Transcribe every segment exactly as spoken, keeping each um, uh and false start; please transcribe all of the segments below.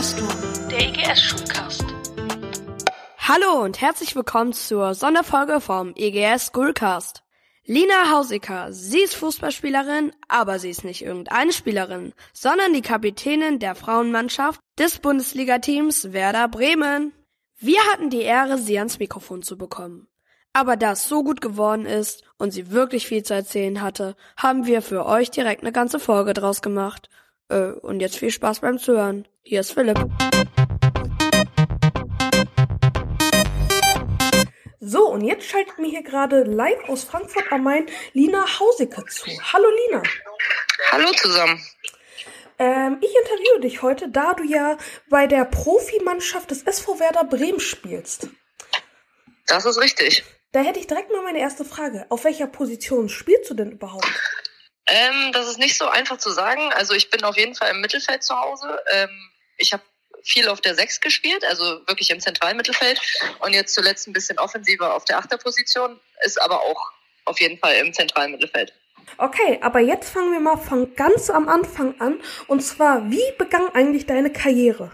Schulcast-Tour, der E G S-Schulcast. Hallo und herzlich willkommen zur Sonderfolge vom E G S Schoolcast. Lina Hausiker, sie ist Fußballspielerin, aber sie ist nicht irgendeine Spielerin, sondern die Kapitänin der Frauenmannschaft des Bundesliga-Teams Werder Bremen. Wir hatten die Ehre, sie ans Mikrofon zu bekommen. Aber da es so gut geworden ist und sie wirklich viel zu erzählen hatte, haben wir für euch direkt eine ganze Folge draus gemacht. Äh, und jetzt viel Spaß beim Zuhören. Hier ist Philipp. So, und jetzt schaltet mir hier gerade live aus Frankfurt am Main Lina Hausiker zu. Hallo Lina. Hallo zusammen. Ähm, ich interviewe dich heute, da du ja bei der Profimannschaft des S V Werder Bremen spielst. Das ist richtig. Da hätte ich direkt mal meine erste Frage. Auf welcher Position spielst du denn überhaupt? Ähm, das ist nicht so einfach zu sagen. Also ich bin auf jeden Fall im Mittelfeld zu Hause. Ähm, ich habe viel auf der sechs gespielt, also wirklich im zentralen Mittelfeld. Und jetzt zuletzt ein bisschen offensiver auf der Achterposition, ist aber auch auf jeden Fall im zentralen Mittelfeld. Okay, aber jetzt fangen wir mal von ganz am Anfang an. Und zwar, wie begann eigentlich deine Karriere?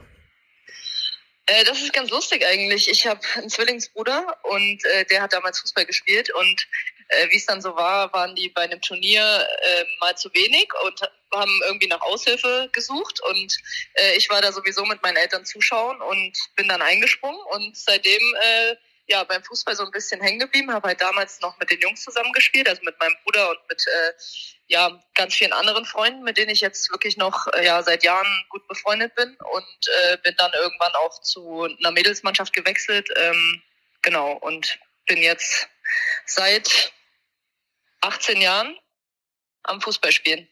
Äh, das ist ganz lustig eigentlich. Ich habe einen Zwillingsbruder und äh, der hat damals Fußball gespielt. Und äh, wie es dann so war, waren die bei einem Turnier äh, mal zu wenig und haben irgendwie nach Aushilfe gesucht. Und äh, ich war da sowieso mit meinen Eltern zuschauen und bin dann eingesprungen. Und seitdem äh, ja beim Fußball so ein bisschen hängen geblieben. Habe halt damals noch mit den Jungs zusammen gespielt, also mit meinem Bruder und mit äh, ja ganz vielen anderen Freunden, mit denen ich jetzt wirklich noch äh, ja seit Jahren gut befreundet bin. Und äh, bin dann irgendwann auch zu einer Mädelsmannschaft gewechselt. Ähm, genau, und bin jetzt seit achtzehn Jahren am Fußballspielen.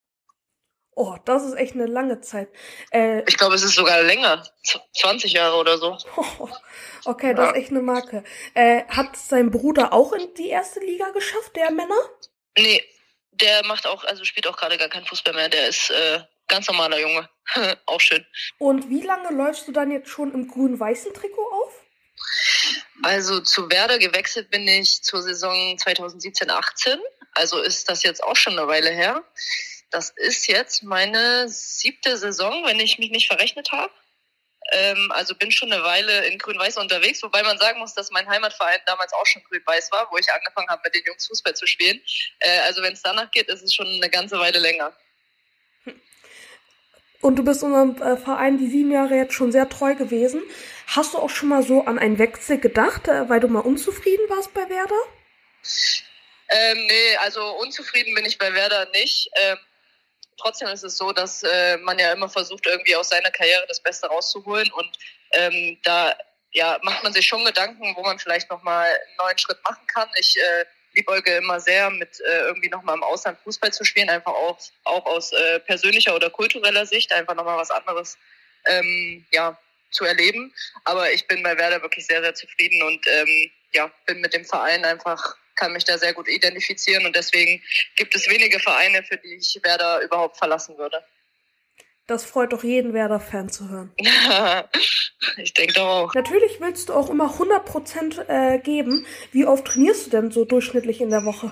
Oh, das ist echt eine lange Zeit. Äh, ich glaube, es ist sogar länger. zwanzig Jahre oder so. Okay, das ja. ist echt eine Marke. Äh, hat sein Bruder auch in die erste Liga geschafft, der Männer? Nee, der macht auch, also spielt auch gerade gar keinen Fußball mehr. Der ist äh, ganz normaler Junge. Auch schön. Und wie lange läufst du dann jetzt schon im grün-weißen Trikot auf? Also zu Werder gewechselt bin ich zur Saison zwanzig siebzehn achtzehn. Also ist das jetzt auch schon eine Weile her. Das ist jetzt meine siebte Saison, wenn ich mich nicht verrechnet habe. Ähm, also bin schon eine Weile in Grün-Weiß unterwegs, wobei man sagen muss, dass mein Heimatverein damals auch schon Grün-Weiß war, wo ich angefangen habe, mit den Jungs Fußball zu spielen. Äh, also wenn es danach geht, ist es schon eine ganze Weile länger. Und du bist unserem äh, Verein die sieben Jahre jetzt schon sehr treu gewesen. Hast du auch schon mal so an einen Wechsel gedacht, äh, weil du mal unzufrieden warst bei Werder? Ähm, nee, also unzufrieden bin ich bei Werder nicht. Ähm, Trotzdem ist es so, dass äh, man ja immer versucht, irgendwie aus seiner Karriere das Beste rauszuholen. Und ähm, da ja macht man sich schon Gedanken, wo man vielleicht nochmal einen neuen Schritt machen kann. Ich äh, liebäuge immer sehr, mit äh, irgendwie nochmal im Ausland Fußball zu spielen, einfach auch, auch aus äh, persönlicher oder kultureller Sicht, einfach nochmal was anderes ähm, ja, zu erleben. Aber ich bin bei Werder wirklich sehr, sehr zufrieden und ähm, ja, bin mit dem Verein einfach... kann mich da sehr gut identifizieren und deswegen gibt es wenige Vereine, für die ich Werder überhaupt verlassen würde. Das freut doch jeden Werder-Fan zu hören. Ich denke auch. Natürlich willst du auch immer hundert Prozent äh, geben. Wie oft trainierst du denn so durchschnittlich in der Woche?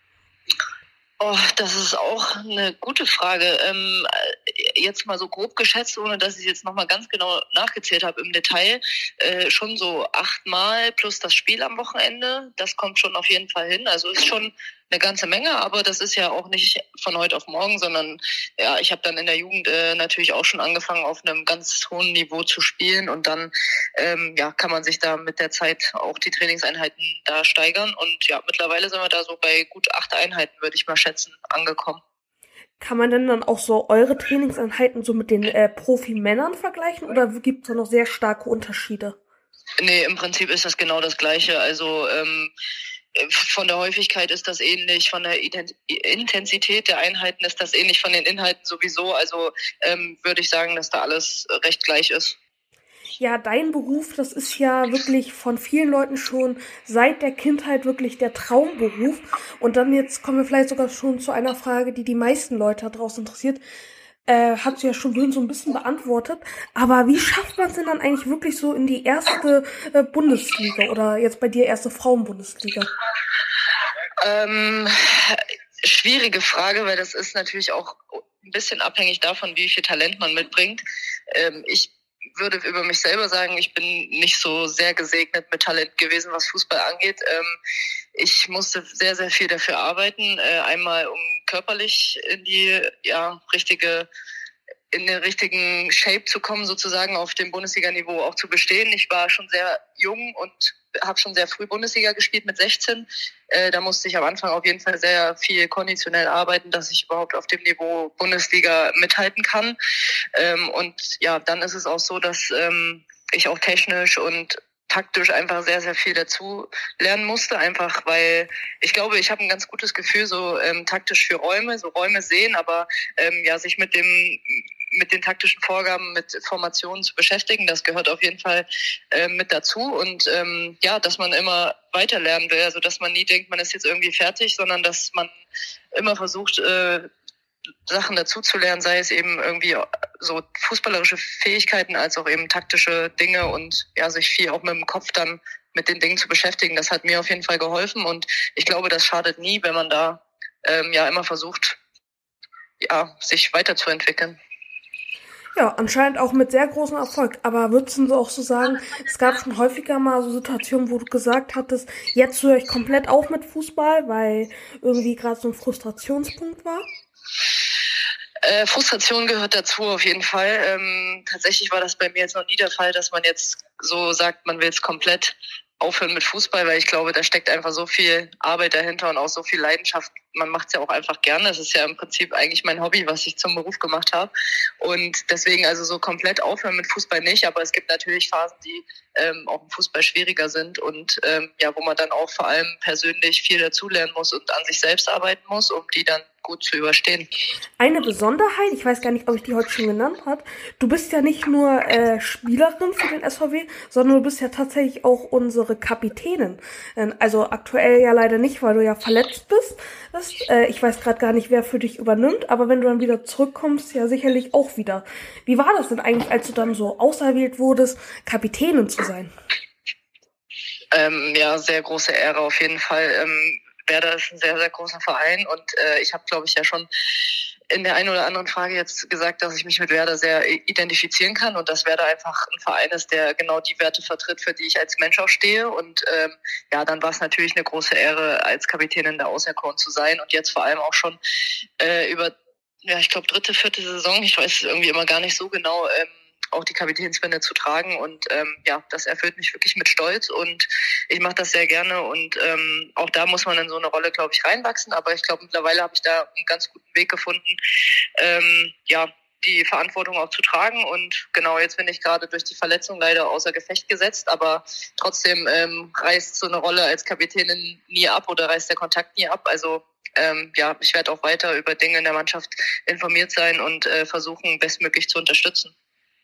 Oh, das ist auch eine gute Frage. Ähm, jetzt mal so grob geschätzt, ohne dass ich jetzt nochmal ganz genau nachgezählt habe im Detail, äh, schon so achtmal plus das Spiel am Wochenende. Das kommt schon auf jeden Fall hin. Also ist schon eine ganze Menge, aber das ist ja auch nicht von heute auf morgen, sondern ja, ich habe dann in der Jugend äh, natürlich auch schon angefangen, auf einem ganz hohen Niveau zu spielen und dann ähm, ja, kann man sich da mit der Zeit auch die Trainingseinheiten da steigern und ja, mittlerweile sind wir da so bei gut acht Einheiten, würde ich mal schätzen, angekommen. Kann man denn dann auch so eure Trainingseinheiten so mit den äh, Profimännern vergleichen oder gibt es da noch sehr starke Unterschiede? Nee, im Prinzip ist das genau das Gleiche. Also ähm, von der Häufigkeit ist das ähnlich, von der Intensität der Einheiten ist das ähnlich, von den Inhalten sowieso. Also ähm, würde ich sagen, dass da alles recht gleich ist. Ja, dein Beruf, das ist ja wirklich von vielen Leuten schon seit der Kindheit wirklich der Traumberuf. Und dann jetzt kommen wir vielleicht sogar schon zu einer Frage, die die meisten Leute da draußen interessiert. Äh, hast du ja schon so ein bisschen beantwortet. Aber wie schafft man es denn dann eigentlich wirklich so in die erste äh, Bundesliga oder jetzt bei dir erste Frauenbundesliga? Ähm, schwierige Frage, weil das ist natürlich auch ein bisschen abhängig davon, wie viel Talent man mitbringt. Ähm, ich würde über mich selber sagen, ich bin nicht so sehr gesegnet mit Talent gewesen, was Fußball angeht. Ähm, ich musste sehr, sehr viel dafür arbeiten. Äh, einmal, um körperlich in die ja richtige in den richtigen Shape zu kommen, sozusagen auf dem Bundesliga-Niveau auch zu bestehen. Ich war schon sehr jung und habe schon sehr früh Bundesliga gespielt mit sechzehn. Äh, da musste ich am Anfang auf jeden Fall sehr viel konditionell arbeiten, dass ich überhaupt auf dem Niveau Bundesliga mithalten kann. Ähm, und ja, dann ist es auch so, dass ähm, ich auch technisch und taktisch einfach sehr, sehr viel dazu lernen musste, einfach weil ich glaube, ich habe ein ganz gutes Gefühl so ähm, taktisch für Räume, so Räume sehen, aber ähm, ja, sich mit dem mit den taktischen Vorgaben, mit Formationen zu beschäftigen, das gehört auf jeden Fall äh, mit dazu und ähm, ja, dass man immer weiter lernen will, also dass man nie denkt, man ist jetzt irgendwie fertig, sondern dass man immer versucht, äh, Sachen dazu zu lernen, sei es eben irgendwie so fußballerische Fähigkeiten als auch eben taktische Dinge und ja, sich viel auch mit dem Kopf dann mit den Dingen zu beschäftigen. Das hat mir auf jeden Fall geholfen und ich glaube, das schadet nie, wenn man da ähm, ja immer versucht, ja, sich weiterzuentwickeln. Ja, anscheinend auch mit sehr großem Erfolg. Aber würdest du auch so sagen, es gab schon häufiger mal so Situationen, wo du gesagt hattest, jetzt höre ich komplett auf mit Fußball, weil irgendwie gerade so ein Frustrationspunkt war? Äh, Frustration gehört dazu auf jeden Fall. Ähm, tatsächlich war das bei mir jetzt noch nie der Fall, dass man jetzt so sagt, man will jetzt komplett aufhören mit Fußball, weil ich glaube, da steckt einfach so viel Arbeit dahinter und auch so viel Leidenschaft. Man macht es ja auch einfach gerne. Es ist ja im Prinzip eigentlich mein Hobby, was ich zum Beruf gemacht habe. Und deswegen also so komplett aufhören mit Fußball nicht. Aber es gibt natürlich Phasen, die ähm, auch im Fußball schwieriger sind und ähm, ja, wo man dann auch vor allem persönlich viel dazulernen muss und an sich selbst arbeiten muss, um die dann gut zu überstehen. Eine Besonderheit, ich weiß gar nicht, ob ich die heute schon genannt habe, du bist ja nicht nur äh, Spielerin für den S V W, sondern du bist ja tatsächlich auch unsere Kapitänin. Also aktuell ja leider nicht, weil du ja verletzt bist. Das, äh, ich weiß gerade gar nicht, wer für dich übernimmt, aber wenn du dann wieder zurückkommst, ja sicherlich auch wieder. Wie war das denn eigentlich, als du dann so auserwählt wurdest, Kapitänin zu sein? Ähm, ja, sehr große Ehre auf jeden Fall. Ähm, Werder ist ein sehr, sehr großer Verein und äh, ich habe, glaube ich, ja schon in der einen oder anderen Frage jetzt gesagt, dass ich mich mit Werder sehr identifizieren kann und dass Werder einfach ein Verein ist, der genau die Werte vertritt, für die ich als Mensch auch stehe. Und ähm, ja, dann war es natürlich eine große Ehre, als Kapitänin der Auserkoren zu sein und jetzt vor allem auch schon äh, über, ja, ich glaube, dritte, vierte Saison, ich weiß irgendwie immer gar nicht so genau, ähm, auch die Kapitänsbinde zu tragen und ähm, ja, das erfüllt mich wirklich mit Stolz und ich mache das sehr gerne und ähm, auch da muss man in so eine Rolle, glaube ich, reinwachsen, aber ich glaube, mittlerweile habe ich da einen ganz guten Weg gefunden, ähm, ja, die Verantwortung auch zu tragen und genau, jetzt bin ich gerade durch die Verletzung leider außer Gefecht gesetzt, aber trotzdem ähm, reißt so eine Rolle als Kapitänin nie ab oder reißt der Kontakt nie ab, also ähm, ja, ich werde auch weiter über Dinge in der Mannschaft informiert sein und äh, versuchen, bestmöglich zu unterstützen.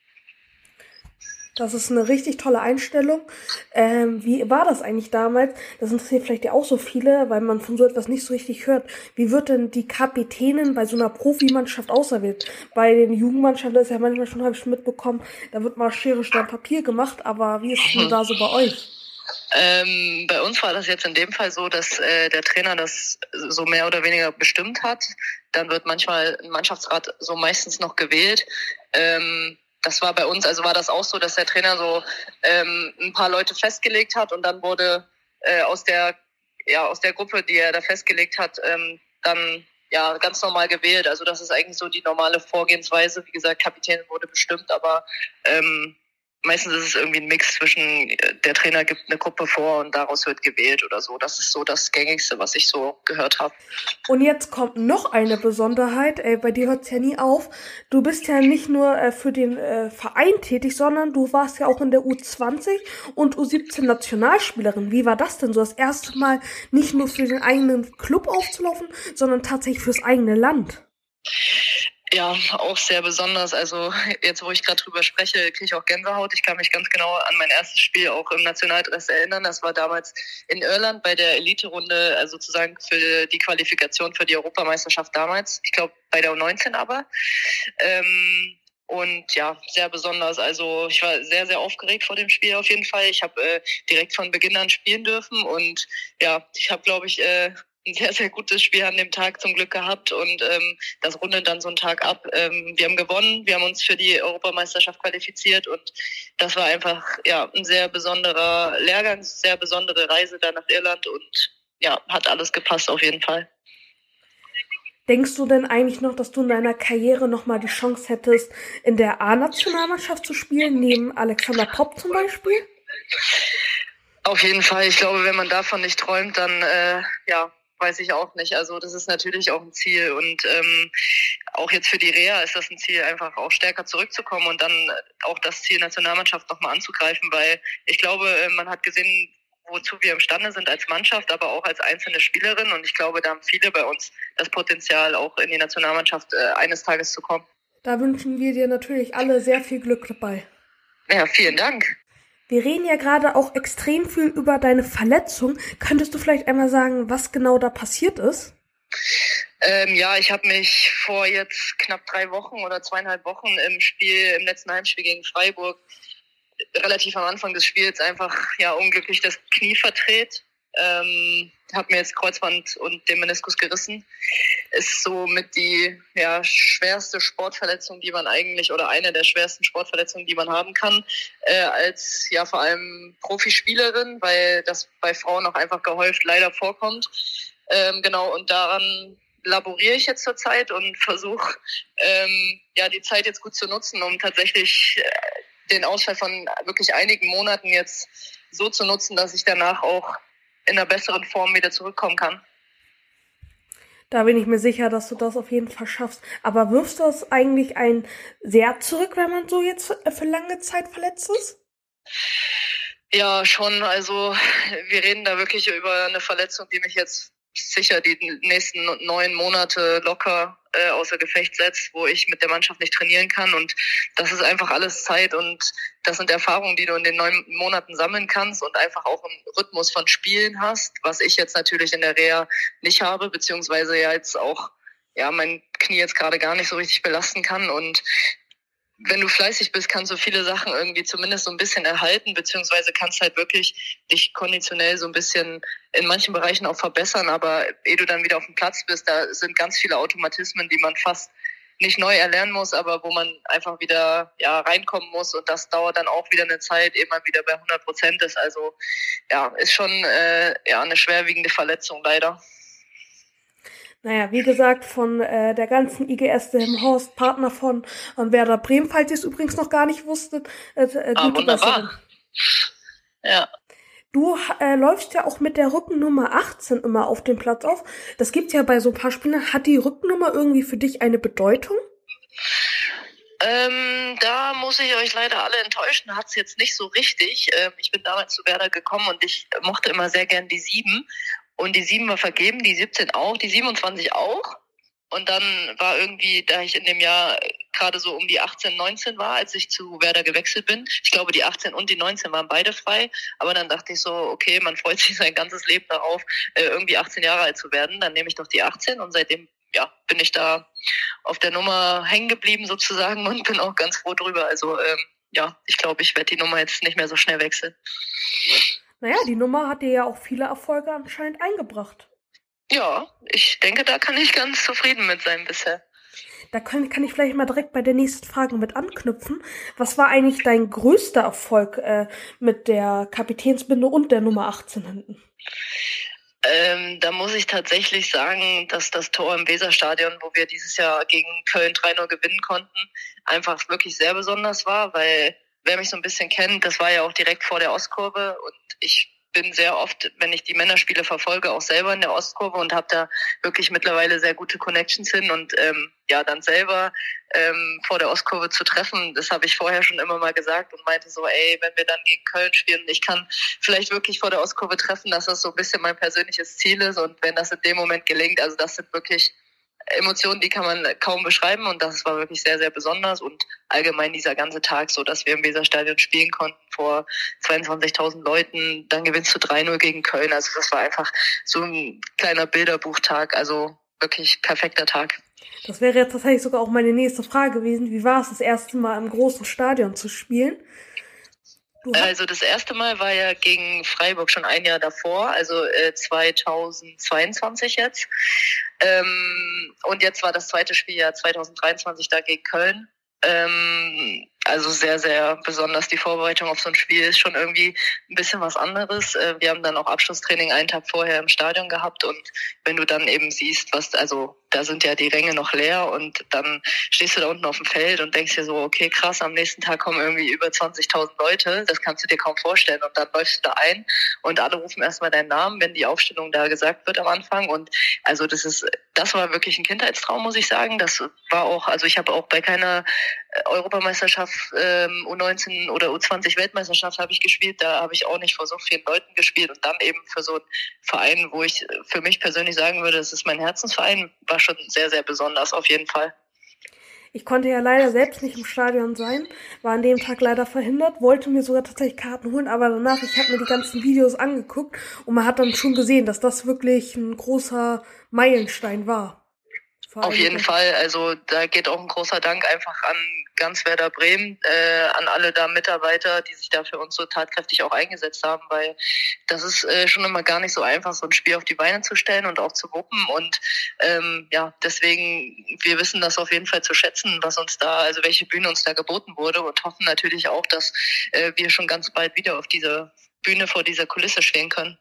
Das ist eine richtig tolle Einstellung. Ähm, wie war das eigentlich damals? Das interessiert vielleicht ja auch so viele, weil man von so etwas nicht so richtig hört. Wie wird denn die Kapitänin bei so einer Profimannschaft auserwählt? Bei den Jugendmannschaften ist ja manchmal schon, habe ich schon mitbekommen, da wird mal Schere, Stein, Papier gemacht. Aber wie ist es denn da so bei euch? Ähm, bei uns war das jetzt in dem Fall so, dass äh, der Trainer das so mehr oder weniger bestimmt hat. Dann wird manchmal ein Mannschaftsrat so meistens noch gewählt. Ähm, Das war bei uns, also war das auch so, dass der Trainer so ähm, ein paar Leute festgelegt hat und dann wurde äh, aus der ja aus der Gruppe, die er da festgelegt hat, ähm, dann ja ganz normal gewählt. Also das ist eigentlich so die normale Vorgehensweise. Wie gesagt, Kapitän wurde bestimmt, aber ähm, meistens ist es irgendwie ein Mix zwischen, der Trainer gibt eine Gruppe vor und daraus wird gewählt oder so. Das ist so das Gängigste, was ich so gehört habe. Und jetzt kommt noch eine Besonderheit, ey, bei dir hört es ja nie auf. Du bist ja nicht nur äh, für den äh, Verein tätig, sondern du warst ja auch in der U zwanzig und U siebzehn Nationalspielerin. Wie war das denn so, das erste Mal nicht nur für den eigenen Club aufzulaufen, sondern tatsächlich fürs eigene Land? Ja, auch sehr besonders. Also jetzt, wo ich gerade drüber spreche, kriege ich auch Gänsehaut. Ich kann mich ganz genau an mein erstes Spiel auch im Nationaldress erinnern. Das war damals in Irland bei der Elite-Runde, also sozusagen für die Qualifikation für die Europameisterschaft damals. Ich glaube bei der U neunzehn aber. Ähm, und ja, sehr besonders. Also ich war sehr, sehr aufgeregt vor dem Spiel auf jeden Fall. Ich habe äh, direkt von Beginn an spielen dürfen und ja, ich habe, glaube ich, äh, ein sehr, sehr gutes Spiel an dem Tag zum Glück gehabt und ähm, das rundet dann so einen Tag ab. Ähm, wir haben gewonnen, wir haben uns für die Europameisterschaft qualifiziert und das war einfach ja ein sehr besonderer Lehrgang, sehr besondere Reise da nach Irland und ja, hat alles gepasst auf jeden Fall. Denkst du denn eigentlich noch, dass du in deiner Karriere nochmal die Chance hättest, in der A-Nationalmannschaft zu spielen, neben Alexander Popp zum Beispiel? Auf jeden Fall. Ich glaube, wenn man davon nicht träumt, dann äh, ja, weiß ich auch nicht. Also das ist natürlich auch ein Ziel und ähm, auch jetzt für die Reha ist das ein Ziel, einfach auch stärker zurückzukommen und dann auch das Ziel Nationalmannschaft nochmal anzugreifen, weil ich glaube, man hat gesehen, wozu wir imstande sind als Mannschaft, aber auch als einzelne Spielerin. Und ich glaube, da haben viele bei uns das Potenzial, auch in die Nationalmannschaft äh, eines Tages zu kommen. Da wünschen wir dir natürlich alle sehr viel Glück dabei. Ja, vielen Dank. Wir reden ja gerade auch extrem viel über deine Verletzung. Könntest du vielleicht einmal sagen, was genau da passiert ist? Ähm, ja, ich habe mich vor jetzt knapp drei Wochen oder zweieinhalb Wochen im Spiel, im letzten Heimspiel gegen Freiburg, relativ am Anfang des Spiels einfach ja unglücklich das Knie verdreht. Ähm, habe mir jetzt Kreuzband und den Meniskus gerissen. Ist somit die ja schwerste Sportverletzung, die man eigentlich oder eine der schwersten Sportverletzungen, die man haben kann, äh, als ja vor allem Profispielerin, weil das bei Frauen auch einfach gehäuft leider vorkommt. Ähm, genau, und daran laboriere ich jetzt zurzeit und versuche ähm, ja die Zeit jetzt gut zu nutzen, um tatsächlich äh, den Ausfall von wirklich einigen Monaten jetzt so zu nutzen, dass ich danach auch in einer besseren Form wieder zurückkommen kann. Da bin ich mir sicher, dass du das auf jeden Fall schaffst. Aber wirfst du das eigentlich ein sehr zurück, wenn man so jetzt für lange Zeit verletzt ist? Ja, schon. Also wir reden da wirklich über eine Verletzung, die mich jetzt sicher die nächsten neun Monate locker äh, außer Gefecht setzt, wo ich mit der Mannschaft nicht trainieren kann. Und das ist einfach alles Zeit und das sind Erfahrungen, die du in den neun Monaten sammeln kannst und einfach auch einen Rhythmus von Spielen hast, was ich jetzt natürlich in der Reha nicht habe, beziehungsweise ja jetzt auch ja mein Knie jetzt gerade gar nicht so richtig belasten kann. Und wenn du fleißig bist, kannst du viele Sachen irgendwie zumindest so ein bisschen erhalten, beziehungsweise kannst halt wirklich dich konditionell so ein bisschen in manchen Bereichen auch verbessern. Aber ehe du dann wieder auf dem Platz bist, da sind ganz viele Automatismen, die man fast nicht neu erlernen muss, aber wo man einfach wieder ja reinkommen muss. Und das dauert dann auch wieder eine Zeit, ehe man wieder bei hundert Prozent ist. Also ja, ist schon äh, ja eine schwerwiegende Verletzung leider. Naja, wie gesagt, von äh, der ganzen I G S Delmenhorst, Partner von äh, Werder Bremen, falls ihr es übrigens noch gar nicht wusstet. Äh, äh, ah, wunderbar. Ja. Du äh, läufst ja auch mit der Rückennummer achtzehn immer auf dem Platz auf. Das gibt's ja bei so ein paar Spielern. Hat die Rückennummer irgendwie für dich eine Bedeutung? Ähm, da muss ich euch leider alle enttäuschen, hat's jetzt nicht so richtig. Ähm, ich bin damals zu Werder gekommen und ich mochte immer sehr gern die sieben. Und die sieben war vergeben, die siebzehn auch, die siebenundzwanzig auch. Und dann war irgendwie, da ich in dem Jahr gerade so um die achtzehn, neunzehn war, als ich zu Werder gewechselt bin. Ich glaube, die achtzehn und die neunzehn waren beide frei. Aber dann dachte ich so, okay, man freut sich sein ganzes Leben darauf, irgendwie achtzehn Jahre alt zu werden. Dann nehme ich doch die achtzehn und seitdem ja, bin ich da auf der Nummer hängen geblieben sozusagen und bin auch ganz froh drüber. Also ähm, ja, ich glaube, ich werde die Nummer jetzt nicht mehr so schnell wechseln. Naja, die Nummer hat dir ja auch viele Erfolge anscheinend eingebracht. Ja, ich denke, da kann ich ganz zufrieden mit sein bisher. Da kann, kann ich vielleicht mal direkt bei der nächsten Frage mit anknüpfen. Was war eigentlich dein größter Erfolg äh, mit der Kapitänsbinde und der Nummer achtzehn hinten? Ähm, da muss ich tatsächlich sagen, dass das Tor im Weserstadion, wo wir dieses Jahr gegen Köln drei null gewinnen konnten, einfach wirklich sehr besonders war, weil wer mich so ein bisschen kennt, das war ja auch direkt vor der Ostkurve und ich bin sehr oft, wenn ich die Männerspiele verfolge, auch selber in der Ostkurve und habe da wirklich mittlerweile sehr gute Connections hin und ähm, ja, dann selber ähm, vor der Ostkurve zu treffen, das habe ich vorher schon immer mal gesagt und meinte so, ey, wenn wir dann gegen Köln spielen, ich kann vielleicht wirklich vor der Ostkurve treffen, dass das so ein bisschen mein persönliches Ziel ist und wenn das in dem Moment gelingt, also das sind wirklich Emotionen, die kann man kaum beschreiben und das war wirklich sehr, sehr besonders und allgemein dieser ganze Tag so, dass wir im Weserstadion spielen konnten vor zweiundzwanzigtausend Leuten, dann gewinnst du drei null gegen Köln, also das war einfach so ein kleiner Bilderbuchtag, also wirklich perfekter Tag. Das wäre jetzt tatsächlich sogar auch meine nächste Frage gewesen, wie war es das erste Mal im großen Stadion zu spielen? Also das erste Mal war ja gegen Freiburg schon ein Jahr davor, also äh, zweitausendzweiundzwanzig jetzt. Ähm, und jetzt war das zweite Spiel ja zweitausenddreiundzwanzig da gegen Köln. Ähm, also sehr, sehr besonders. Die Vorbereitung auf so ein Spiel ist schon irgendwie ein bisschen was anderes. Äh, wir haben dann auch Abschlusstraining einen Tag vorher im Stadion gehabt und wenn du dann eben siehst, was, also da sind ja die Ränge noch leer und dann stehst du da unten auf dem Feld und denkst dir so, okay, krass, am nächsten Tag kommen irgendwie über zwanzigtausend Leute, das kannst du dir kaum vorstellen und dann läufst du da ein und alle rufen erstmal deinen Namen, wenn die Aufstellung da gesagt wird am Anfang und also das ist, das war wirklich ein Kindheitstraum, muss ich sagen. Das war auch, also ich habe auch bei keiner Europameisterschaft, ähm, U neunzehn oder U zwanzig Weltmeisterschaft habe ich gespielt, da habe ich auch nicht vor so vielen Leuten gespielt und dann eben für so einen Verein, wo ich für mich persönlich sagen würde, das ist mein Herzensverein, war schon sehr, sehr besonders auf jeden Fall. Ich konnte ja leider selbst nicht im Stadion sein, war an dem Tag leider verhindert, wollte mir sogar tatsächlich Karten holen, aber danach, ich habe mir die ganzen Videos angeguckt und man hat dann schon gesehen, dass das wirklich ein großer Meilenstein war. Auf jeden Fall, also da geht auch ein großer Dank einfach an ganz Werder Bremen, äh, an alle da Mitarbeiter, die sich da für uns so tatkräftig auch eingesetzt haben, weil das ist äh, schon immer gar nicht so einfach, so ein Spiel auf die Beine zu stellen und auch zu wuppen und ähm, ja, deswegen, wir wissen das auf jeden Fall zu schätzen, was uns da, also welche Bühne uns da geboten wurde und hoffen natürlich auch, dass äh, wir schon ganz bald wieder auf dieser Bühne vor dieser Kulisse stehen können.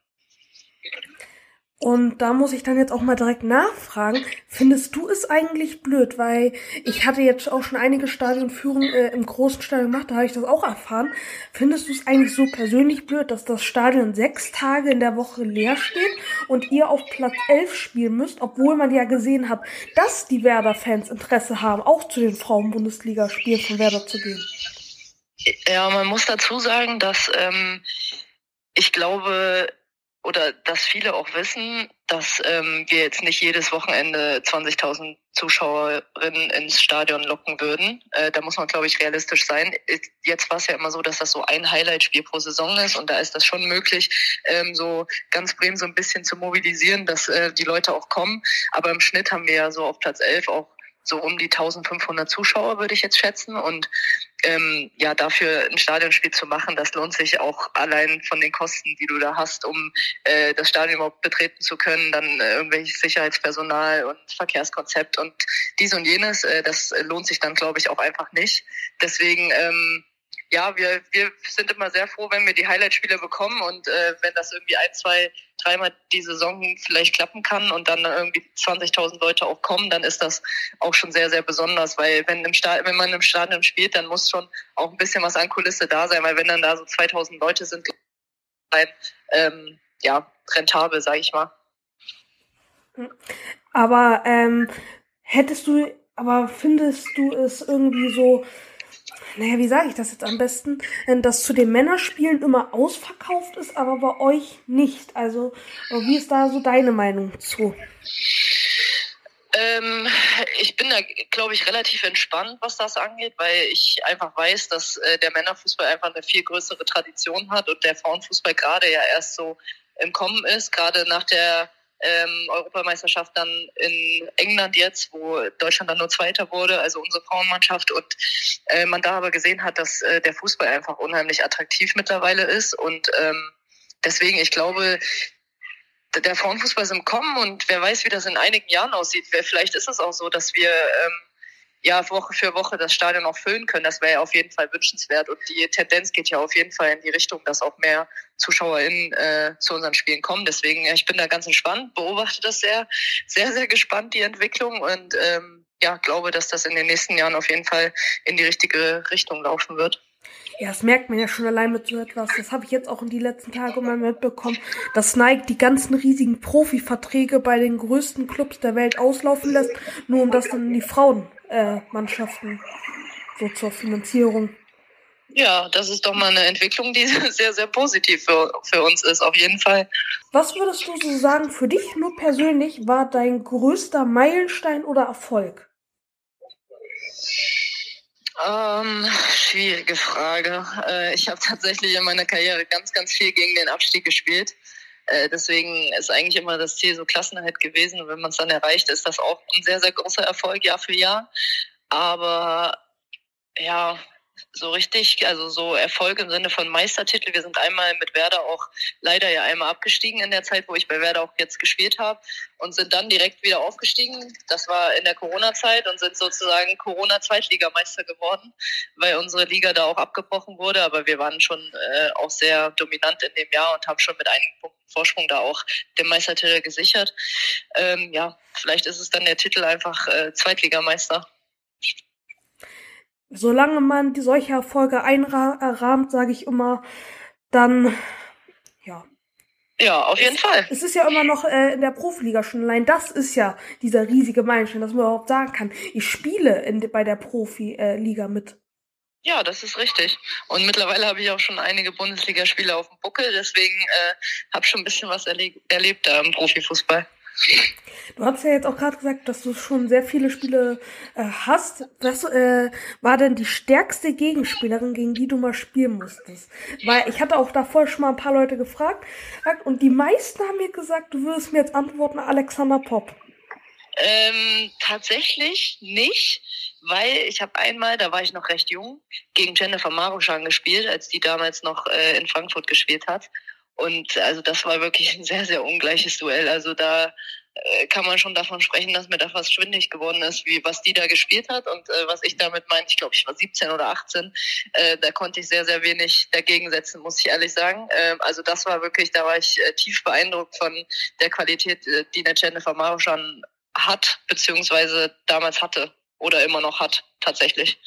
Und da muss ich dann jetzt auch mal direkt nachfragen, findest du es eigentlich blöd, weil ich hatte jetzt auch schon einige Stadionführungen äh, im großen Stadion gemacht, da habe ich das auch erfahren. Findest du es eigentlich so persönlich blöd, dass das Stadion sechs Tage in der Woche leer steht und ihr auf Platz elf spielen müsst, obwohl man ja gesehen hat, dass die Werder-Fans Interesse haben, auch zu den Frauen-Bundesliga-Spielen von Werder zu gehen? Ja, man muss dazu sagen, dass ähm, ich glaube, oder dass viele auch wissen, dass ähm, wir jetzt nicht jedes Wochenende zwanzigtausend Zuschauerinnen ins Stadion locken würden. Äh, da muss man, glaube ich, realistisch sein. Jetzt war es ja immer so, dass das so ein Highlight-Spiel pro Saison ist und da ist das schon möglich, ähm, so ganz Bremen so ein bisschen zu mobilisieren, dass äh, die Leute auch kommen. Aber im Schnitt haben wir ja so auf Platz elf auch so um die eintausendfünfhundert Zuschauer, würde ich jetzt schätzen. Und ähm, ja, dafür ein Stadionspiel zu machen, das lohnt sich auch allein von den Kosten, die du da hast, um äh, das Stadion überhaupt betreten zu können. Dann äh, irgendwelches Sicherheitspersonal und Verkehrskonzept und dies und jenes. Äh, das lohnt sich dann, glaube ich, auch einfach nicht. Deswegen ähm, ja, wir wir sind immer sehr froh, wenn wir die Highlight-Spiele bekommen und äh, wenn das irgendwie ein, zwei, dreimal die Saison vielleicht klappen kann und dann irgendwie zwanzigtausend Leute auch kommen, dann ist das auch schon sehr, sehr besonders, weil wenn im Sta- wenn man im Stadion spielt, dann muss schon auch ein bisschen was an Kulisse da sein, weil wenn dann da so zweitausend Leute sind, ähm, ja, rentabel, sage ich mal. Aber ähm, hättest du, aber findest du es irgendwie so, naja, wie sage ich das jetzt am besten, dass zu den Männerspielen immer ausverkauft ist, aber bei euch nicht. Also, wie ist da so deine Meinung zu? Ähm, ich bin da, glaube ich, relativ entspannt, was das angeht, weil ich einfach weiß, dass äh, der Männerfußball einfach eine viel größere Tradition hat und der Frauenfußball gerade ja erst so im Kommen ist, gerade nach der Ähm, Europameisterschaft dann in England jetzt, wo Deutschland dann nur Zweiter wurde, also unsere Frauenmannschaft und äh, man da aber gesehen hat, dass äh, der Fußball einfach unheimlich attraktiv mittlerweile ist und ähm, deswegen, ich glaube, der Frauenfußball ist im Kommen und wer weiß, wie das in einigen Jahren aussieht. Vielleicht ist es auch so, dass wir ähm, ja Woche für Woche das Stadion auch füllen können. Das wäre ja auf jeden Fall wünschenswert und die Tendenz geht ja auf jeden Fall in die Richtung, dass auch mehr ZuschauerInnen äh, zu unseren Spielen kommen. Deswegen, ich bin da ganz entspannt, beobachte das sehr, sehr, sehr gespannt, die Entwicklung und ähm, ja, glaube, dass das in den nächsten Jahren auf jeden Fall in die richtige Richtung laufen wird. Ja, das merkt man ja schon allein mit so etwas. Das habe ich jetzt auch in die letzten Tage mal mitbekommen, dass Nike die ganzen riesigen Profiverträge bei den größten Clubs der Welt auslaufen lässt, nur um das dann in die Frauenmannschaften äh, so zur Finanzierung. Ja, das ist doch mal eine Entwicklung, die sehr, sehr positiv für, für uns ist, auf jeden Fall. Was würdest du so sagen, für dich nur persönlich war dein größter Meilenstein oder Erfolg? Ähm, schwierige Frage. Äh, ich habe tatsächlich in meiner Karriere ganz, ganz viel gegen den Abstieg gespielt. Äh, deswegen ist eigentlich immer das Ziel so Klassenerhalt gewesen. Und wenn man es dann erreicht, ist das auch ein sehr, sehr großer Erfolg Jahr für Jahr. Aber ja, so richtig, also so Erfolg im Sinne von Meistertitel. Wir sind einmal mit Werder auch leider ja einmal abgestiegen in der Zeit, wo ich bei Werder auch jetzt gespielt habe und sind dann direkt wieder aufgestiegen. Das war in der Corona-Zeit und sind sozusagen Corona-Zweitligameister geworden, weil unsere Liga da auch abgebrochen wurde. Aber wir waren schon äh, auch sehr dominant in dem Jahr und haben schon mit einigen Punkten Vorsprung da auch den Meistertitel gesichert. Ähm, ja, vielleicht ist es dann der Titel einfach äh, Zweitligameister. Solange man die solche Erfolge einrahmt, sage ich immer, dann, ja. Ja, auf jeden es, Fall. Es ist ja immer noch äh, in der Profiliga schon allein. Das ist ja dieser riesige Meilenstein, dass man überhaupt sagen kann, ich spiele in, bei der Profiliga mit. Ja, das ist richtig. Und mittlerweile habe ich auch schon einige Bundesligaspiele auf dem Buckel, deswegen äh, habe schon ein bisschen was erle- erlebt da im Profifußball. Du hast ja jetzt auch gerade gesagt, dass du schon sehr viele Spiele äh, hast. Was äh, war denn die stärkste Gegenspielerin, gegen die du mal spielen musstest? Weil ich hatte auch davor schon mal ein paar Leute gefragt und die meisten haben mir gesagt, du würdest mir jetzt antworten, Alexander Popp. Ähm, tatsächlich nicht, weil ich habe einmal, da war ich noch recht jung, gegen Jennifer Maruschan gespielt, als die damals noch äh, in Frankfurt gespielt hat. Und also das war wirklich ein sehr, sehr ungleiches Duell. Also da äh, kann man schon davon sprechen, dass mir da fast schwindelig geworden ist, wie was die da gespielt hat und äh, was ich damit meinte. Ich glaube, ich war siebzehn oder achtzehn. Äh, da konnte ich sehr, sehr wenig dagegen setzen, muss ich ehrlich sagen. Äh, also das war wirklich, da war ich äh, tief beeindruckt von der Qualität, äh, die eine Jennifer Maruschan hat, beziehungsweise damals hatte oder immer noch hat, tatsächlich.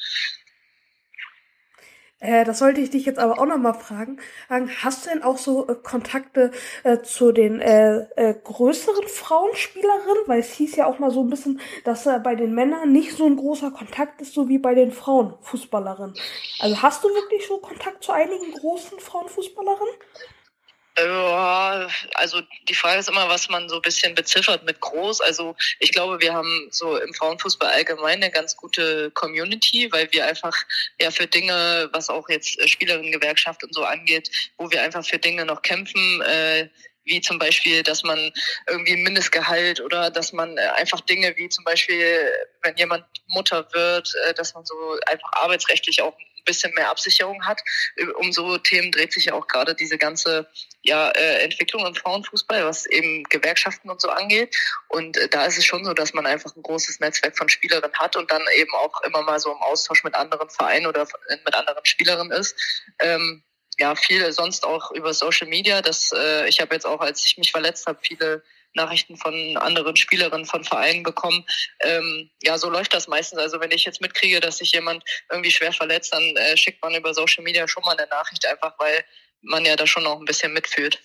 Äh, das sollte ich dich jetzt aber auch nochmal fragen. Hast du denn auch so äh, Kontakte äh, zu den äh, äh, größeren Frauenspielerinnen? Weil es hieß ja auch mal so ein bisschen, dass äh, bei den Männern nicht so ein großer Kontakt ist, so wie bei den Frauenfußballerinnen. Also hast du wirklich so Kontakt zu einigen großen Frauenfußballerinnen? Ja, also die Frage ist immer, was man so ein bisschen beziffert mit groß. Also ich glaube, wir haben so im Frauenfußball allgemein eine ganz gute Community, weil wir einfach ja für Dinge, was auch jetzt Spielerinnengewerkschaft und so angeht, wo wir einfach für Dinge noch kämpfen, äh, wie zum Beispiel, dass man irgendwie ein Mindestgehalt oder dass man einfach Dinge wie zum Beispiel, wenn jemand Mutter wird, dass man so einfach arbeitsrechtlich auch ein bisschen mehr Absicherung hat. Um so Themen dreht sich ja auch gerade diese ganze ja, äh, Entwicklung im Frauenfußball, was eben Gewerkschaften und so angeht. Und äh, da ist es schon so, dass man einfach ein großes Netzwerk von Spielerinnen hat und dann eben auch immer mal so im Austausch mit anderen Vereinen oder mit anderen Spielerinnen ist. Ähm, ja, viel sonst auch über Social Media. Das, äh, ich habe jetzt auch, als ich mich verletzt habe, viele Nachrichten von anderen Spielerinnen von Vereinen bekommen. Ähm, ja, so läuft das meistens. Also wenn ich jetzt mitkriege, dass sich jemand irgendwie schwer verletzt, dann äh, schickt man über Social Media schon mal eine Nachricht, einfach weil man ja da schon auch ein bisschen mitfühlt.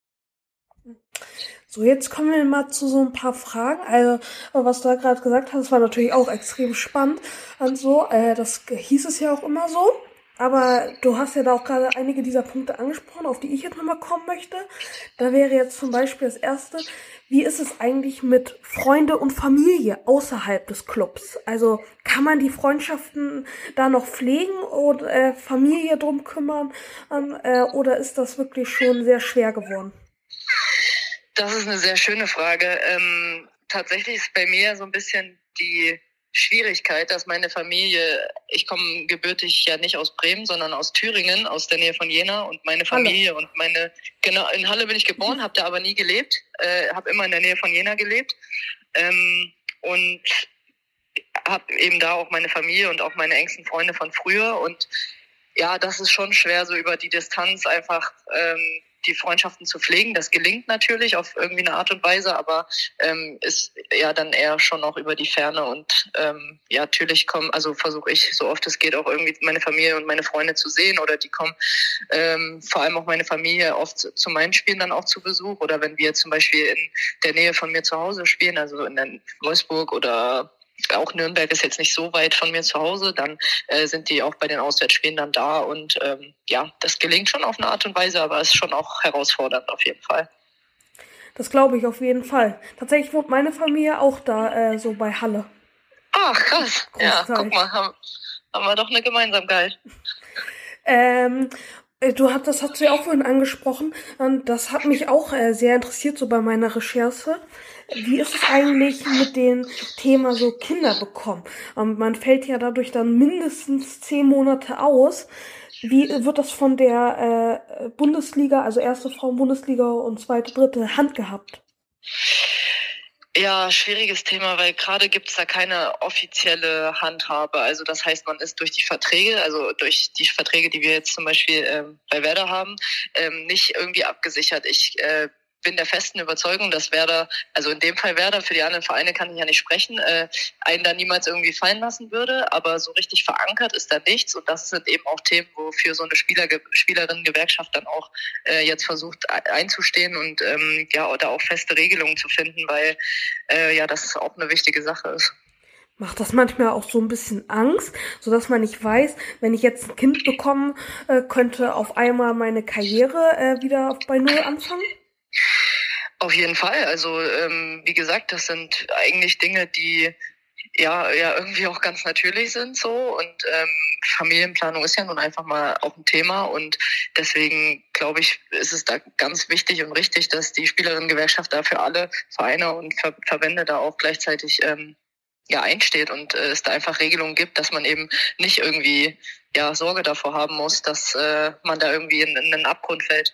So, jetzt kommen wir mal zu so ein paar Fragen. Also, was du da gerade gesagt hast, war natürlich auch extrem spannend und so. Äh, das hieß es ja auch immer so. Aber du hast ja da auch gerade einige dieser Punkte angesprochen, auf die ich jetzt nochmal kommen möchte. Da wäre jetzt zum Beispiel das erste, wie ist es eigentlich mit Freunde und Familie außerhalb des Clubs? Also kann man die Freundschaften da noch pflegen oder äh, Familie drum kümmern? Äh, oder ist das wirklich schon sehr schwer geworden? Das ist eine sehr schöne Frage. Ähm, tatsächlich ist bei mir so ein bisschen die Schwierigkeit, dass meine Familie, ich komme gebürtig ja nicht aus Bremen, sondern aus Thüringen, aus der Nähe von Jena, und meine Familie Halle. Und meine, genau, in Halle bin ich geboren, habe da aber nie gelebt, äh, habe immer in der Nähe von Jena gelebt ähm, und habe eben da auch meine Familie und auch meine engsten Freunde von früher, und ja, das ist schon schwer, so über die Distanz einfach ähm, die Freundschaften zu pflegen. Das gelingt natürlich auf irgendwie eine Art und Weise, aber ähm, ist ja dann eher schon auch über die Ferne. Und ähm, ja, natürlich kommen, also versuche ich so oft es geht auch irgendwie meine Familie und meine Freunde zu sehen, oder die kommen ähm, vor allem auch meine Familie oft zu meinen Spielen dann auch zu Besuch, oder wenn wir zum Beispiel in der Nähe von mir zu Hause spielen, also in Wolfsburg oder auch Nürnberg ist jetzt nicht so weit von mir zu Hause, dann äh, sind die auch bei den Auswärtsspielen dann da, und ähm, ja, das gelingt schon auf eine Art und Weise, aber ist schon auch herausfordernd auf jeden Fall. Das glaube ich auf jeden Fall. Tatsächlich wohnt meine Familie auch da, äh, so bei Halle. Ach, krass. Ja, guck mal, haben, haben wir doch eine Gemeinsamkeit. ähm, du hast, das hast du ja auch vorhin angesprochen, und das hat mich auch äh, sehr interessiert, so bei meiner Recherche. Wie ist es eigentlich mit dem Thema so Kinder bekommen? Ähm, man fällt ja dadurch dann mindestens zehn Monate aus. Wie wird das von der äh, Bundesliga, also erste Frauen-Bundesliga und zweite, dritte handgehabt? Ja, schwieriges Thema, weil gerade gibt's da keine offizielle Handhabe. Also das heißt, man ist durch die Verträge, also durch die Verträge, die wir jetzt zum Beispiel ähm, bei Werder haben, ähm, nicht irgendwie abgesichert. Ich äh, bin der festen Überzeugung, dass Werder, also in dem Fall Werder, für die anderen Vereine kann ich ja nicht sprechen, äh, einen da niemals irgendwie fallen lassen würde, aber so richtig verankert ist da nichts und das sind eben auch Themen, wofür so eine Spieler, Spielerinnen-Gewerkschaft dann auch äh, jetzt versucht einzustehen und ähm, ja, da auch feste Regelungen zu finden, weil äh, ja, das auch eine wichtige Sache ist. Macht das manchmal auch so ein bisschen Angst, sodass man nicht weiß, wenn ich jetzt ein Kind bekommen äh, könnte, auf einmal meine Karriere äh, wieder bei Null anfangen? Auf jeden Fall. Also ähm, wie gesagt, das sind eigentlich Dinge, die ja ja irgendwie auch ganz natürlich sind so und ähm, Familienplanung ist ja nun einfach mal auch ein Thema und deswegen glaube ich, ist es da ganz wichtig und richtig, dass die Spielerinnengewerkschaft da für alle Vereine und Ver- Verbände da auch gleichzeitig ähm, ja einsteht und äh, es da einfach Regelungen gibt, dass man eben nicht irgendwie ja Sorge davor haben muss, dass äh, man da irgendwie in, in einen Abgrund fällt.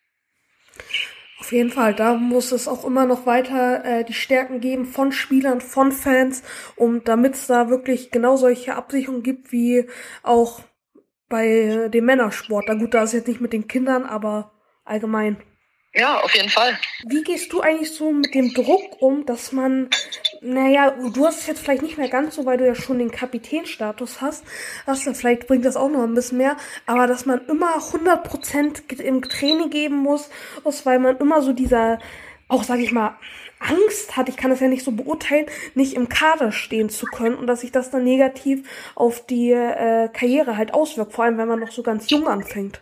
Auf jeden Fall, da muss es auch immer noch weiter äh, die Stärken geben von Spielern, von Fans, um damit es da wirklich genau solche Absicherungen gibt wie auch bei äh, dem Männersport. Da gut, da ist jetzt nicht mit den Kindern, aber allgemein. Ja, auf jeden Fall. Wie gehst du eigentlich so mit dem Druck um, dass man, naja, du hast es jetzt vielleicht nicht mehr ganz so, weil du ja schon den Kapitänstatus hast, hast du, vielleicht bringt das auch noch ein bisschen mehr, aber dass man immer hundert Prozent im Training geben muss, weil man immer so dieser, auch sag ich mal, Angst hat, ich kann das ja nicht so beurteilen, nicht im Kader stehen zu können und dass sich das dann negativ auf die äh, Karriere halt auswirkt, vor allem wenn man noch so ganz jung anfängt.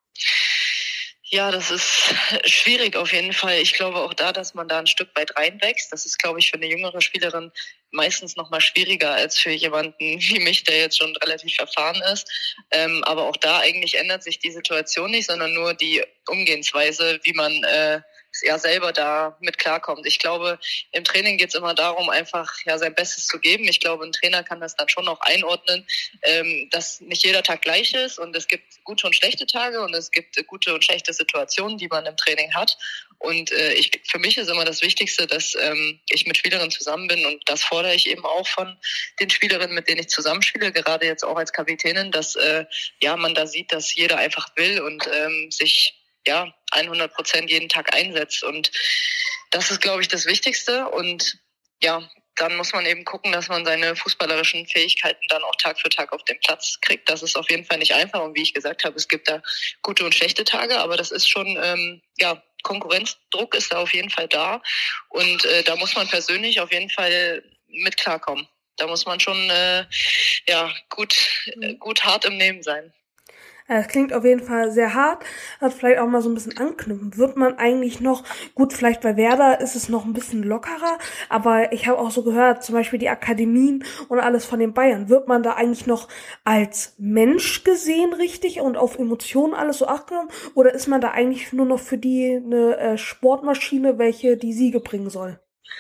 Ja, das ist schwierig auf jeden Fall. Ich glaube auch da, dass man da ein Stück weit reinwächst. Das ist, glaube ich, für eine jüngere Spielerin meistens noch mal schwieriger als für jemanden wie mich, der jetzt schon relativ erfahren ist. Ähm, aber auch da eigentlich ändert sich die Situation nicht, sondern nur die Umgehensweise, wie man äh, ja selber da mit klarkommt. Ich glaube, im Training geht es immer darum, einfach ja sein Bestes zu geben. Ich glaube, ein Trainer kann das dann schon auch einordnen, ähm, dass nicht jeder Tag gleich ist und es gibt gute und schlechte Tage und es gibt gute und schlechte Situationen, die man im Training hat. Und äh, ich, für mich ist immer das Wichtigste, dass ähm, ich mit Spielerinnen zusammen bin und das fordere ich eben auch von den Spielerinnen, mit denen ich zusammenspiele, gerade jetzt auch als Kapitänin, dass äh, ja man da sieht, dass jeder einfach will und ähm, sich ja hundert Prozent jeden Tag einsetzt und das ist, glaube ich, das Wichtigste und ja, dann muss man eben gucken, dass man seine fußballerischen Fähigkeiten dann auch Tag für Tag auf den Platz kriegt. Das ist auf jeden Fall nicht einfach und wie ich gesagt habe, es gibt da gute und schlechte Tage, aber das ist schon, ähm, ja, Konkurrenzdruck ist da auf jeden Fall da und äh, da muss man persönlich auf jeden Fall mit klarkommen. Da muss man schon äh, ja gut, äh, gut hart im Nehmen sein. Es klingt auf jeden Fall sehr hart, hat vielleicht auch mal so ein bisschen anknüpfen. Wird man eigentlich noch, gut, vielleicht bei Werder ist es noch ein bisschen lockerer, aber ich habe auch so gehört, zum Beispiel die Akademien und alles von den Bayern, wird man da eigentlich noch als Mensch gesehen richtig und auf Emotionen alles so acht genommen? Oder ist man da eigentlich nur noch für die eine äh, Sportmaschine, welche die Siege bringen soll?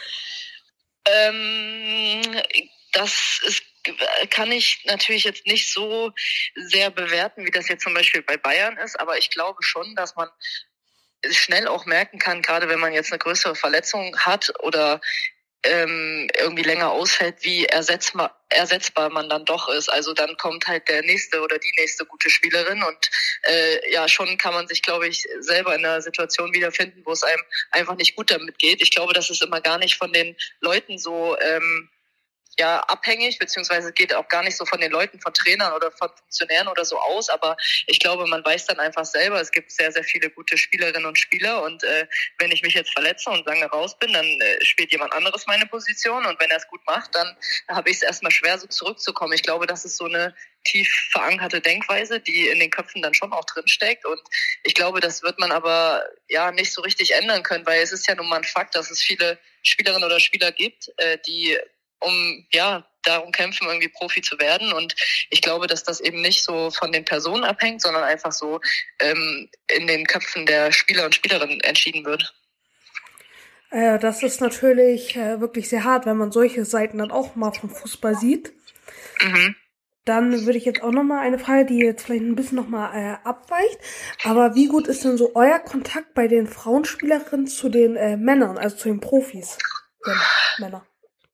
Ähm, das ist kann ich natürlich jetzt nicht so sehr bewerten, wie das jetzt zum Beispiel bei Bayern ist, aber ich glaube schon, dass man schnell auch merken kann, gerade wenn man jetzt eine größere Verletzung hat oder ähm, irgendwie länger ausfällt, wie ersetzbar, ersetzbar man dann doch ist. Also dann kommt halt der nächste oder die nächste gute Spielerin und äh, ja, schon kann man sich, glaube ich, selber in einer Situation wiederfinden, wo es einem einfach nicht gut damit geht. Ich glaube, das ist immer gar nicht von den Leuten so ähm, ja abhängig, beziehungsweise geht auch gar nicht so von den Leuten, von Trainern oder von Funktionären oder so aus, aber ich glaube, man weiß dann einfach selber, es gibt sehr, sehr viele gute Spielerinnen und Spieler und äh, wenn ich mich jetzt verletze und lange raus bin, dann äh, spielt jemand anderes meine Position und wenn er es gut macht, dann habe ich es erstmal schwer, so zurückzukommen. Ich glaube, das ist so eine tief verankerte Denkweise, die in den Köpfen dann schon auch drin steckt und ich glaube, das wird man aber ja nicht so richtig ändern können, weil es ist ja nun mal ein Fakt, dass es viele Spielerinnen oder Spieler gibt, äh, die um ja darum kämpfen, irgendwie Profi zu werden. Und ich glaube, dass das eben nicht so von den Personen abhängt, sondern einfach so ähm, in den Köpfen der Spieler und Spielerinnen entschieden wird. Äh, das ist natürlich äh, wirklich sehr hart, wenn man solche Seiten dann auch mal vom Fußball sieht. Mhm. Dann würde ich jetzt auch nochmal eine Frage, die jetzt vielleicht ein bisschen nochmal äh, abweicht. Aber wie gut ist denn so euer Kontakt bei den Frauenspielerinnen zu den äh, Männern, also zu den Profis? Ja, Männer.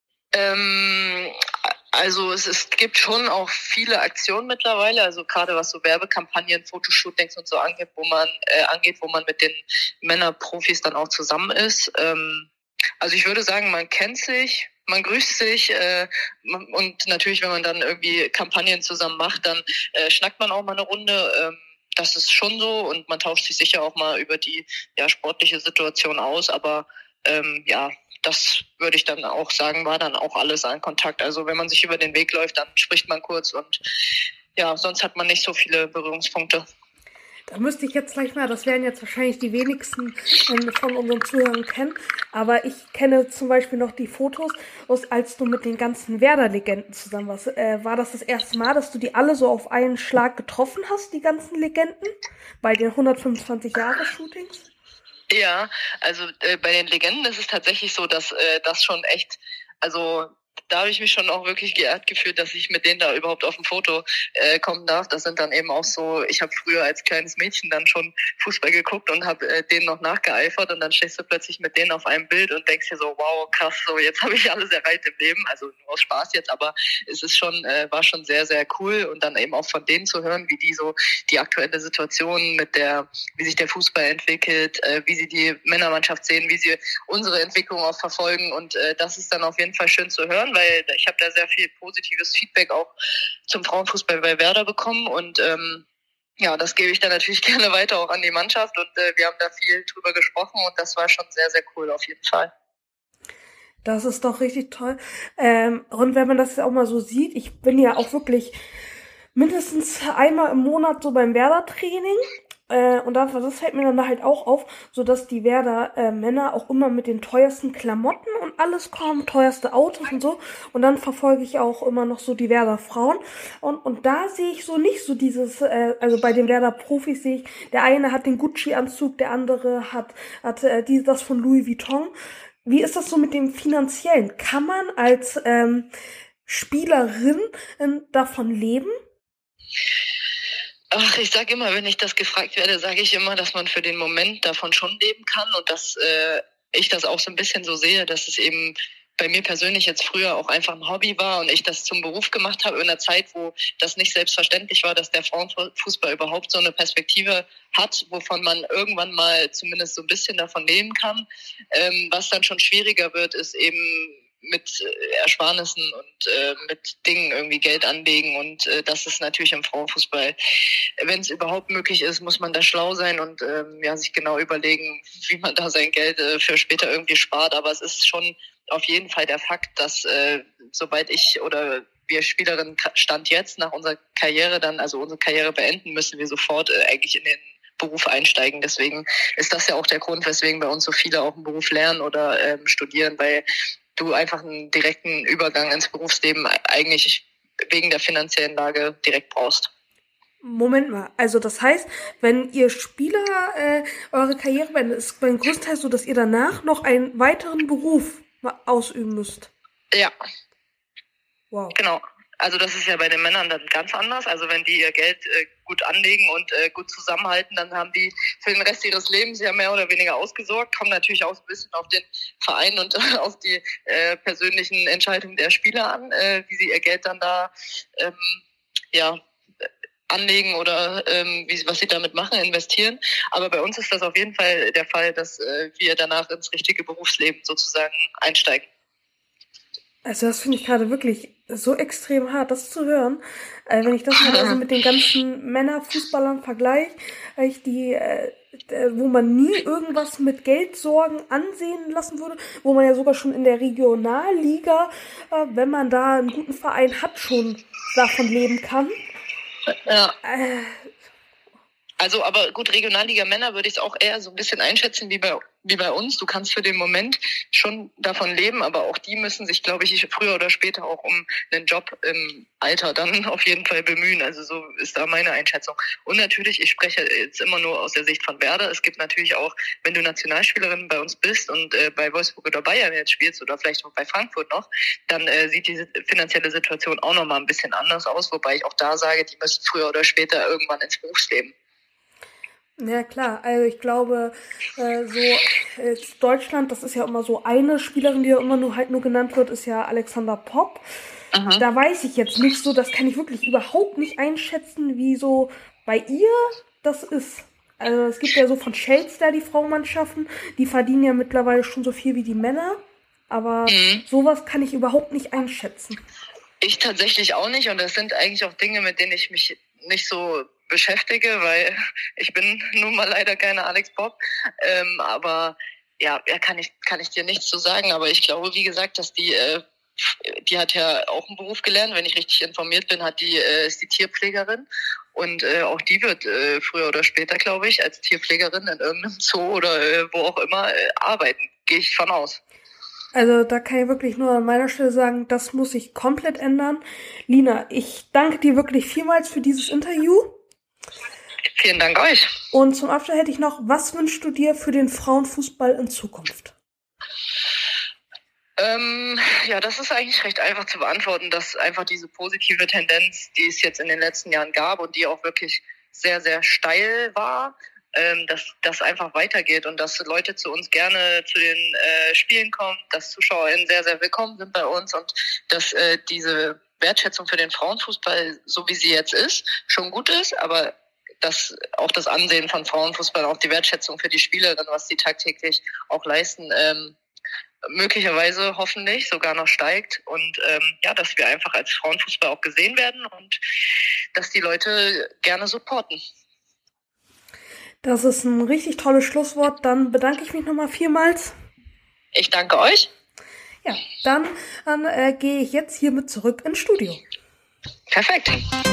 Ähm, also es, es gibt schon auch viele Aktionen mittlerweile, also gerade was so Werbekampagnen, Fotoshootings und so angeht, wo man äh, angeht, wo man mit den Männerprofis dann auch zusammen ist. Ähm, also ich würde sagen, man kennt sich, man grüßt sich äh, und natürlich, wenn man dann irgendwie Kampagnen zusammen macht, dann äh, schnackt man auch mal eine Runde. Ähm, das ist schon so und man tauscht sich sicher auch mal über die ja, sportliche Situation aus, aber ähm, ja, das würde ich dann auch sagen, war dann auch alles ein Kontakt. Also wenn man sich über den Weg läuft, dann spricht man kurz und ja, sonst hat man nicht so viele Berührungspunkte. Da müsste ich jetzt gleich mal, das werden jetzt wahrscheinlich die wenigsten ähm, von unseren Zuhörern kennen, aber ich kenne zum Beispiel noch die Fotos, aus, als du mit den ganzen Werder-Legenden zusammen warst. Äh, war das das erste Mal, dass du die alle so auf einen Schlag getroffen hast, die ganzen Legenden, bei den hundertfünfundzwanzig-Jahre-Shootings? Ja, also äh, bei den Legenden ist es tatsächlich so, dass äh, das schon echt, also da habe ich mich schon auch wirklich geehrt gefühlt, dass ich mit denen da überhaupt auf ein Foto äh, kommen darf. Das sind dann eben auch so, ich habe früher als kleines Mädchen dann schon Fußball geguckt und habe äh, denen noch nachgeeifert und dann stehst du plötzlich mit denen auf einem Bild und denkst dir so, wow, krass, so jetzt habe ich alles erreicht im Leben, also nur aus Spaß jetzt, aber es ist schon, äh, war schon sehr, sehr cool und dann eben auch von denen zu hören, wie die so die aktuelle Situation mit der, wie sich der Fußball entwickelt, äh, wie sie die Männermannschaft sehen, wie sie unsere Entwicklung auch verfolgen und äh, das ist dann auf jeden Fall schön zu hören, weil ich habe da sehr viel positives Feedback auch zum Frauenfußball bei Werder bekommen und ähm, ja, das gebe ich dann natürlich gerne weiter auch an die Mannschaft und äh, wir haben da viel drüber gesprochen und das war schon sehr, sehr cool auf jeden Fall. Das ist doch richtig toll. Ähm, und wenn man das auch mal so sieht, ich bin ja auch wirklich mindestens einmal im Monat so beim Werder-Training. Äh, und das, das fällt mir dann halt auch auf, so dass die Werder äh, Männer auch immer mit den teuersten Klamotten und alles kommen, teuerste Autos und so. Und dann verfolge ich auch immer noch so die Werder Frauen. Und, und da sehe ich so nicht so dieses, äh, also bei den Werder Profis sehe ich, der eine hat den Gucci-Anzug, der andere hat, hat äh, die, das von Louis Vuitton. Wie ist das so mit dem Finanziellen? Kann man als ähm, Spielerin ähm, davon leben? Ach, ich sage immer, wenn ich das gefragt werde, sage ich immer, dass man für den Moment davon schon leben kann und dass äh, ich das auch so ein bisschen so sehe, dass es eben bei mir persönlich jetzt früher auch einfach ein Hobby war und ich das zum Beruf gemacht habe in einer Zeit, wo das nicht selbstverständlich war, dass der Frauenfußball überhaupt so eine Perspektive hat, wovon man irgendwann mal zumindest so ein bisschen davon leben kann. Ähm, was dann schon schwieriger wird, ist eben mit Ersparnissen und äh, mit Dingen irgendwie Geld anlegen und äh, das ist natürlich im Frauenfußball, wenn es überhaupt möglich ist, muss man da schlau sein und ähm, ja sich genau überlegen, wie man da sein Geld äh, für später irgendwie spart, aber es ist schon auf jeden Fall der Fakt, dass äh, sobald ich oder wir Spielerinnen Stand jetzt nach unserer Karriere dann, also unsere Karriere beenden, müssen wir sofort äh, eigentlich in den Beruf einsteigen. Deswegen ist das ja auch der Grund, weswegen bei uns so viele auch einen Beruf lernen oder ähm, studieren, weil du einfach einen direkten Übergang ins Berufsleben eigentlich wegen der finanziellen Lage direkt brauchst. Moment mal, also das heißt, wenn ihr Spieler äh, eure Karriere beendet, ist beim größten Teil so, dass ihr danach noch einen weiteren Beruf ausüben müsst? Ja. Wow. Genau. Also das ist ja bei den Männern dann ganz anders. Also wenn die ihr Geld äh, gut anlegen und äh, gut zusammenhalten, dann haben die für den Rest ihres Lebens ja mehr oder weniger ausgesorgt. Kommt natürlich auch ein bisschen auf den Verein und äh, auf die äh, persönlichen Entscheidungen der Spieler an, äh, wie sie ihr Geld dann da ähm, ja anlegen oder ähm, wie, was sie damit machen, investieren. Aber bei uns ist das auf jeden Fall der Fall, dass äh, wir danach ins richtige Berufsleben sozusagen einsteigen. Also das finde ich gerade wirklich so extrem hart, das zu hören. Äh, wenn ich das mal also mit den ganzen Männerfußballern vergleiche, die, äh, wo man nie irgendwas mit Geldsorgen ansehen lassen würde, wo man ja sogar schon in der Regionalliga, äh, wenn man da einen guten Verein hat, schon davon leben kann. Ja. Äh, Also, aber gut, Regionalliga Männer würde ich es auch eher so ein bisschen einschätzen wie bei wie bei uns. Du kannst für den Moment schon davon leben, aber auch die müssen sich, glaube ich, früher oder später auch um einen Job im Alter dann auf jeden Fall bemühen. Also so ist da meine Einschätzung. Und natürlich, ich spreche jetzt immer nur aus der Sicht von Werder. Es gibt natürlich auch, wenn du Nationalspielerin bei uns bist und äh, bei Wolfsburg oder Bayern jetzt spielst oder vielleicht auch bei Frankfurt noch, dann äh, sieht die finanzielle Situation auch nochmal ein bisschen anders aus, wobei ich auch da sage, die müssen früher oder später irgendwann ins Berufsleben. Ja klar, also ich glaube, äh, so äh, Deutschland, das ist ja immer so eine Spielerin, die ja immer nur halt nur genannt wird, ist ja Alexander Popp. Aha. Da weiß ich jetzt nicht so, das kann ich wirklich überhaupt nicht einschätzen, wie so bei ihr das ist. Also es gibt ja so von Chelsea die Frauenmannschaften, die verdienen ja mittlerweile schon so viel wie die Männer, aber mhm. sowas kann ich überhaupt nicht einschätzen. Ich tatsächlich auch nicht und das sind eigentlich auch Dinge, mit denen ich mich nicht so beschäftige, weil ich bin nun mal leider keine Alex Popp, ähm, aber ja, ja, kann ich kann ich dir nichts zu sagen, aber ich glaube, wie gesagt, dass die äh, die hat ja auch einen Beruf gelernt, wenn ich richtig informiert bin, hat die äh, ist die Tierpflegerin und äh, auch die wird äh, früher oder später, glaube ich, als Tierpflegerin in irgendeinem Zoo oder äh, wo auch immer äh, arbeiten, gehe ich von aus. Also da kann ich wirklich nur an meiner Stelle sagen, das muss sich komplett ändern. Lina, ich danke dir wirklich vielmals für dieses Interview. Vielen Dank euch. Und zum Abschluss hätte ich noch, was wünschst du dir für den Frauenfußball in Zukunft? Ähm, ja, das ist eigentlich recht einfach zu beantworten, dass einfach diese positive Tendenz, die es jetzt in den letzten Jahren gab und die auch wirklich sehr, sehr steil war, ähm, dass das einfach weitergeht und dass Leute zu uns gerne zu den äh, Spielen kommen, dass ZuschauerInnen sehr, sehr willkommen sind bei uns und dass äh, diese Wertschätzung für den Frauenfußball, so wie sie jetzt ist, schon gut ist, aber dass auch das Ansehen von Frauenfußball, auch die Wertschätzung für die Spielerinnen, was die tagtäglich auch leisten, ähm, möglicherweise hoffentlich sogar noch steigt und ähm, ja, dass wir einfach als Frauenfußball auch gesehen werden und dass die Leute gerne supporten. Das ist ein richtig tolles Schlusswort. Dann bedanke ich mich nochmal vielmals. Ich danke euch. Ja, dann, dann äh, gehe ich jetzt hiermit zurück ins Studio. Perfekt.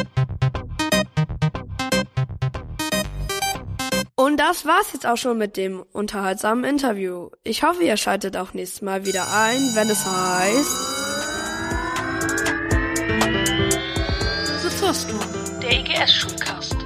Und das war's jetzt auch schon mit dem unterhaltsamen Interview. Ich hoffe, ihr schaltet auch nächstes Mal wieder ein, wenn es heißt The First One, der E G S-Schulcast.